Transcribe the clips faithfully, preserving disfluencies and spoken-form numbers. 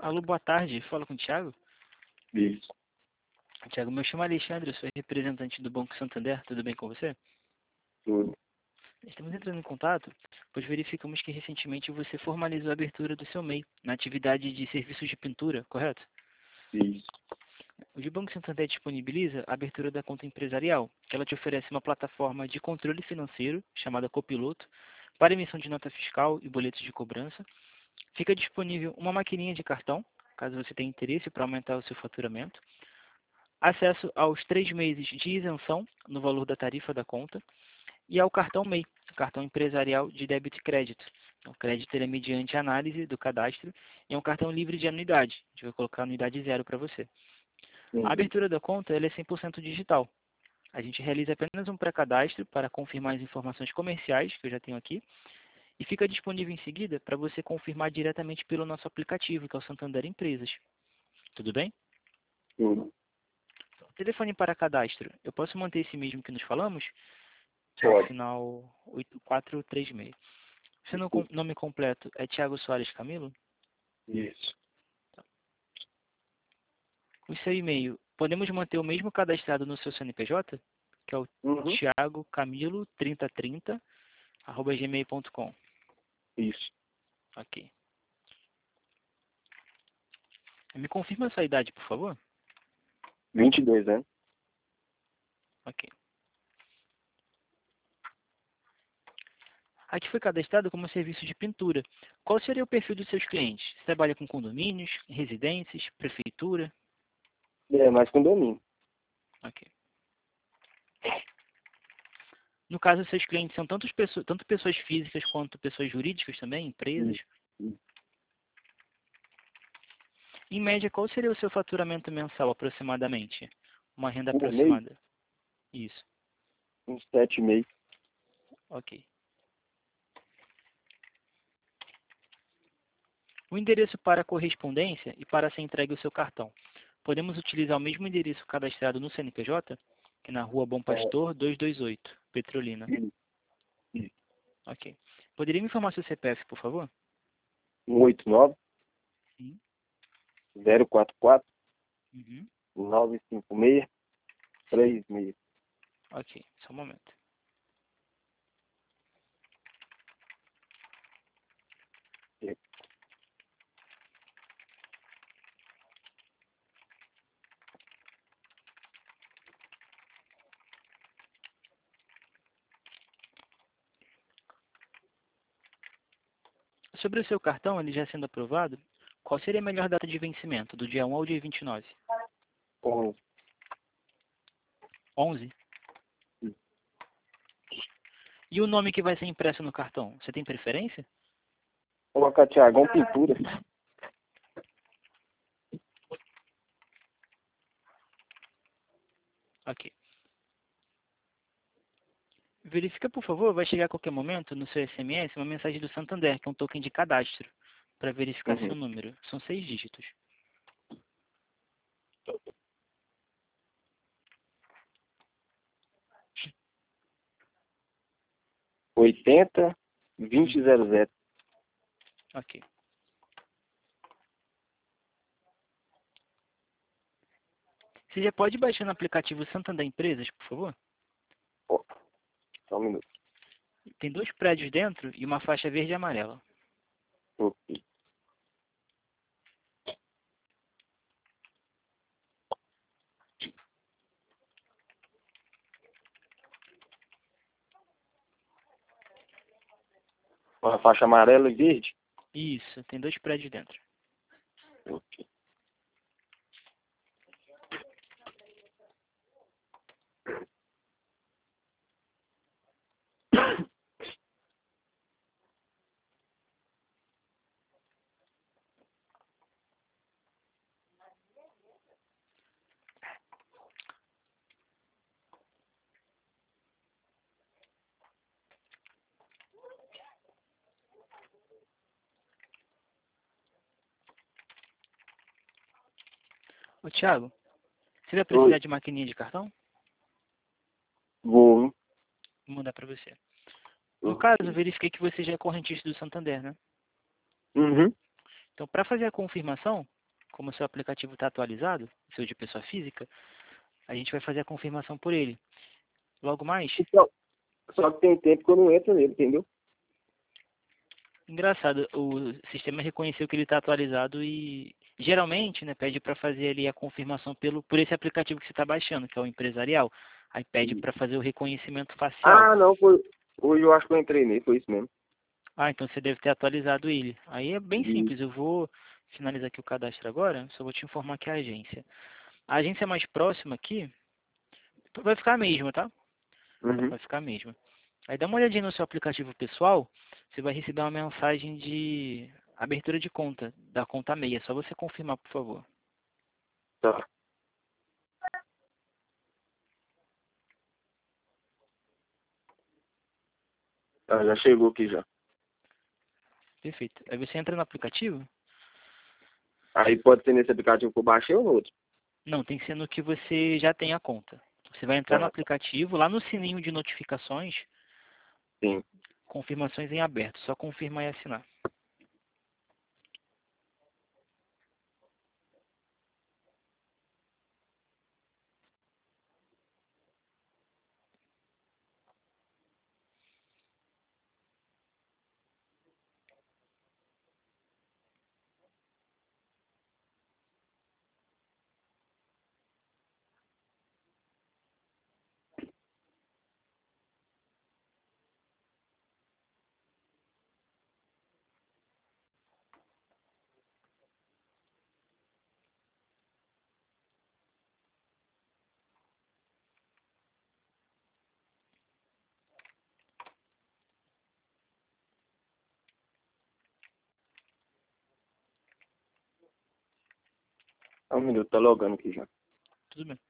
Alô, boa tarde. Fala com o Thiago. Isso. Thiago, meu chamo é Alexandre, eu sou representante do Banco Santander. Tudo bem com você? Tudo. Estamos entrando em contato, pois verificamos que recentemente você formalizou a abertura do seu M E I na atividade de serviços de pintura, correto? Isso. O Banco Santander disponibiliza a abertura da conta empresarial, que ela te oferece uma plataforma de controle financeiro, chamada Copiloto, para emissão de nota fiscal e boletos de cobrança. Fica disponível uma maquininha de cartão, caso você tenha interesse para aumentar o seu faturamento. Acesso aos três meses de isenção no valor da tarifa da conta e ao cartão M E I, cartão empresarial de débito e crédito. O crédito ele é mediante análise do cadastro e é um cartão livre de anuidade. A gente vai colocar anuidade zero para você. Uhum. A abertura da conta ela é cem por cento digital. A gente realiza apenas um pré-cadastro para confirmar as informações comerciais que eu já tenho aqui e fica disponível em seguida para você confirmar diretamente pelo nosso aplicativo, que é o Santander Empresas. Tudo bem? Tudo. Telefone para cadastro. Eu posso manter esse mesmo que nos falamos? É o Pode. final oito quatro três seis. Seu no- nome completo é Thiago Soares Camilo? Isso. O seu e-mail, podemos manter o mesmo cadastrado no seu C N P J? Que é o Uhum. thiago camilo trinta trinta arroba gmail ponto com. Isso. Ok. Me confirma a sua idade, por favor? vinte e dois anos. Ok. Aqui foi cadastrado como serviço de pintura. Qual seria o perfil dos seus clientes? Você trabalha com condomínios, residências, prefeitura? É, mais condomínio. Ok. No caso, seus clientes são tanto pessoas, tanto pessoas físicas quanto pessoas jurídicas também, empresas? Isso. Isso. Em média, qual seria o seu faturamento mensal aproximadamente? Uma renda Por mês, aproximada? Isso. uns sete e meio. Ok. O endereço para correspondência e para ser entregue o seu cartão. Podemos utilizar o mesmo endereço cadastrado no C N P J, que é na Rua Bom É, Pastor duzentos e vinte e oito, Petrolina. isso. Isso. Ok. Poderia me informar seu C P F, por favor? um oito nove, Sim. zero quatro quatro, Uhum. nove cinco seis, três seis. Ok, só um momento. Sobre o seu cartão, ele já sendo aprovado, qual seria a melhor data de vencimento? Do dia um ao dia vinte e nove? onze. onze? E o nome que vai ser impresso no cartão? Você tem preferência? Coloca Thiagão Pintura. Ok. Verifica, por favor, vai chegar a qualquer momento no seu S M S uma mensagem do Santander, que é um token de cadastro, para verificar Uhum. seu número. São seis dígitos. oitenta, vinte zero zero. Ok. Você já pode baixar no aplicativo Santander Empresas, por favor? Ó, só um minuto. Tem dois prédios dentro e uma faixa verde e amarela. Ok. Uma faixa amarela e verde? Isso, tem dois prédios dentro. Ok. Ô, Thiago, você vai Oi. precisar de maquininha de cartão? Vou, hein? Vou mandar para você. No caso, eu Ok. verifiquei que você já é correntista do Santander, né? Uhum. Então, para fazer a confirmação, como o seu aplicativo está atualizado, seu de pessoa física, a gente vai fazer a confirmação por ele. Logo mais, Só, só que tem tempo que eu não entro nele, entendeu? engraçado, o sistema reconheceu que ele está atualizado e geralmente, né, pede para fazer ali a confirmação pelo, por esse aplicativo que você está baixando, que é o empresarial. Aí pede para fazer o reconhecimento facial. Ah, não, foi. Hoje eu acho que eu entrei nele, foi isso mesmo. Ah, então você deve ter atualizado ele. Aí é bem E, simples, eu vou finalizar aqui o cadastro agora, só vou te informar que é a agência. A agência mais próxima aqui vai ficar a mesma, tá? uhum. Vai ficar a mesma. Aí dá uma olhadinha no seu aplicativo pessoal, você vai receber uma mensagem de abertura de conta, da conta meia. É só você confirmar, por favor. Tá. Tá, já chegou aqui já. Perfeito. Aí você entra no aplicativo? Aí pode ser nesse aplicativo que eu baixei ou no outro? Não, tem que ser no que você já tem a conta. Você vai entrar no Tá, aplicativo, lá no sininho de notificações, sim. confirmações em aberto. Só confirmar e assinar. Só um minuto, tá logando aqui já. Tudo bem.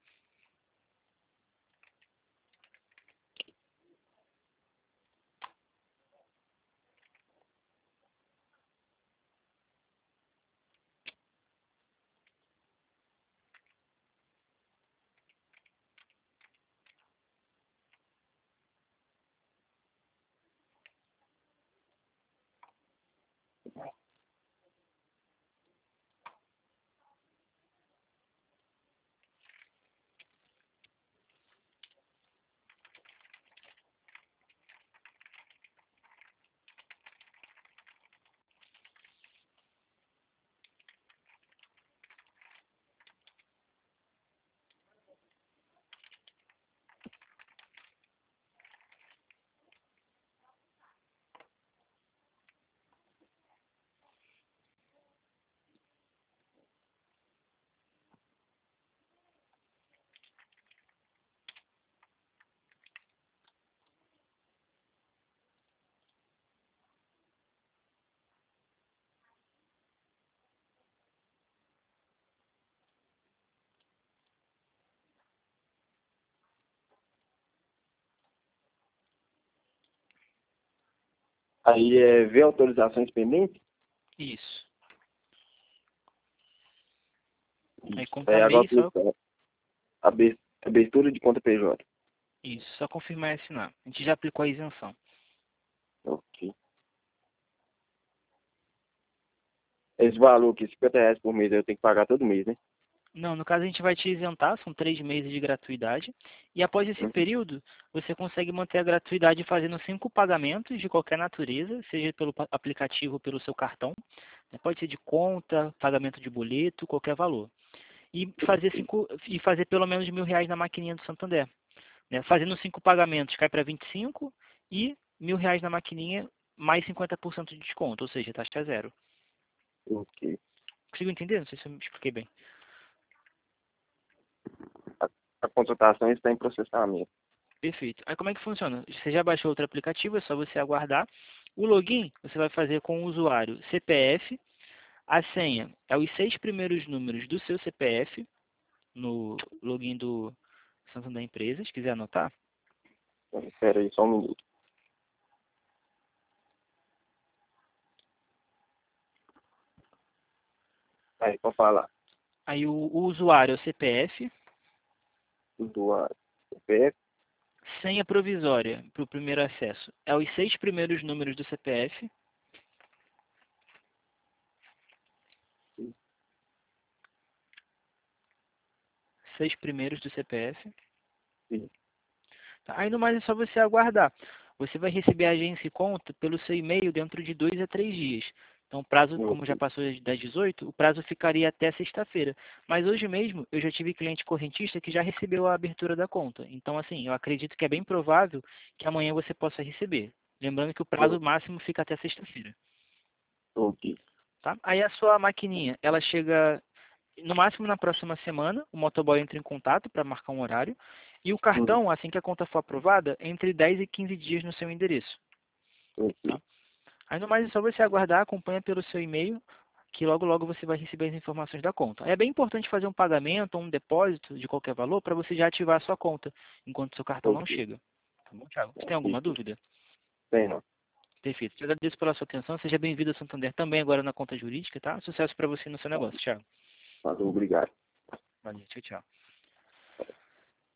Aí é ver autorizações pendentes? Isso. Aí Isso. conta Aí agora MEI, só, clica. Abe- Abertura de conta P J. isso, só confirmar e assinar. A gente já aplicou a isenção. Ok. Esse valor aqui, cinquenta reais por mês, eu tenho que pagar todo mês, né? Não, no caso a gente vai te isentar, são três meses de gratuidade. E após esse Uhum. período, você consegue manter a gratuidade fazendo cinco pagamentos de qualquer natureza, seja pelo pa- aplicativo ou pelo seu cartão. Né? Pode ser de conta, pagamento de boleto, qualquer valor. E fazer, cinco, e fazer pelo menos mil reais na maquininha do Santander. Né? Fazendo cinco pagamentos, cai para vinte e cinco e mil reais na maquininha, mais cinquenta por cento de desconto, ou seja, taxa zero. Ok. Consigo entender? Não sei se eu me expliquei bem. A, a contratação está em processamento. Perfeito. Aí como é que funciona? Você já baixou outro aplicativo, é só você aguardar. O login você vai fazer com o usuário C P F. A senha é os seis primeiros números do seu C P F no login do Santander Empresas. Quiser anotar? Então, espera aí só um minuto. Aí, pode falar. Aí o, o usuário é o C P F. Usuário. C P F. Senha provisória para o primeiro acesso é os seis primeiros números do C P F. seis primeiros do C P F. Sim. Tá? Aí no mais é só você aguardar. Você vai receber a agência e conta pelo seu e-mail dentro de dois a três dias. Então o prazo, como já Ok. passou das dezoito, o prazo ficaria até sexta-feira. Mas hoje mesmo eu já tive cliente correntista que já recebeu a abertura da conta. Então assim, eu acredito que é bem provável que amanhã você possa receber. Lembrando que o prazo máximo fica até sexta-feira. Ok. Tá? Aí a sua maquininha, ela chega no máximo na próxima semana, o motoboy entra em contato para marcar um horário. E o Hum, cartão, assim que a conta for aprovada, entre dez e quinze dias no seu endereço. Tá? ok. Aí no mais é só você aguardar, acompanha pelo seu e-mail, que logo logo você vai receber as informações da conta. É bem importante fazer um pagamento ou um depósito de qualquer valor para você já ativar a sua conta, enquanto seu cartão não Ok. chega. Tá bom, Thiago? Você tem alguma Perfeito. dúvida? Tem não. Perfeito. Te agradeço pela sua atenção. Seja bem-vindo a Santander também agora na conta jurídica, tá? Sucesso para você no seu negócio, Thiago. Falou, obrigado. Valeu, tchau, tchau.